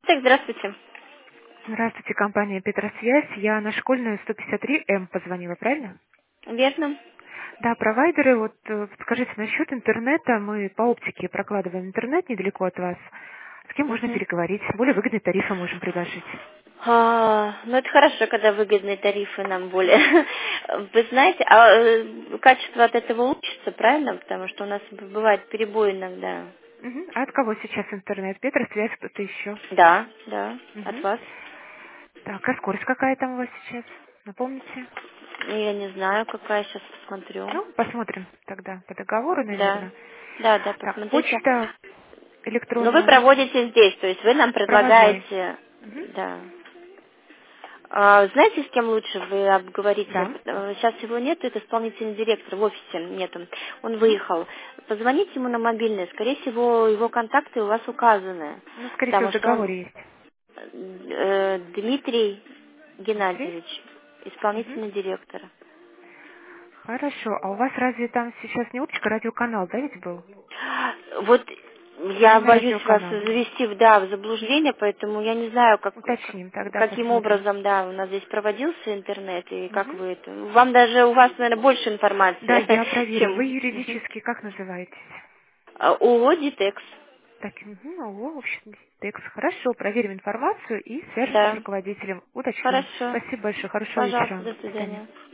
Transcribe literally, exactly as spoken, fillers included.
Так, здравствуйте. Здравствуйте, компания Петросвязь. Я на школьную сто пятьдесят три М позвонила, правильно? Верно. Да, провайдеры, вот э, скажите, насчет интернета, мы по оптике прокладываем интернет недалеко от вас. С кем можно Мгм. переговорить? Более выгодные тарифы можем предложить. А, ну, это хорошо, когда выгодные тарифы нам более. Вы знаете, а э, качество от этого улучшится, правильно? Потому что у нас б- бывает перебой иногда. Мгм. А от кого сейчас интернет? Петросвязь, кто-то еще? Да, да, от Мгм. вас. Так, а скорость какая там у вас сейчас? Напомните. Ну, я не знаю, какая, сейчас посмотрю. Ну, посмотрим тогда по договору, Да, наверное. да, да, Так, посмотрите. почта Но вы электронная, проводите здесь, то есть вы нам проводной. предлагаете, Мгм. да. А, знаете, с кем лучше вы обговорите? Да. Э, Сейчас его нет, это исполнительный директор, в офисе нету. Он Мгм. выехал. Позвоните ему на мобильный, скорее всего, его контакты у вас указаны. Ну, скорее всего, в Потому что он договоре есть. э, Дмитрий Дмитрий? Геннадьевич, Мгм. исполнительный директор. Хорошо. А у вас разве там сейчас не оптика, радиоканал, да, ведь был? Вот я Наверное, боюсь вас радиоканал. завести в, да, в заблуждение, поэтому я не знаю, как, как- Уточним тогда, каким посмотрим. образом, да, у нас здесь проводился интернет, и как Мгм. вы это... Вам даже, у вас, наверное, больше Да, информации, я проверю. Вы чем мгм. юридически как называетесь? А, ООО «Дитекс». Так, угу, о, в общем, текст. Хорошо, проверим информацию и свяжемся с Да, руководителем, уточним. хорошо. Спасибо большое, хорошего Пожалуйста, вечера. до До свидания. свидания.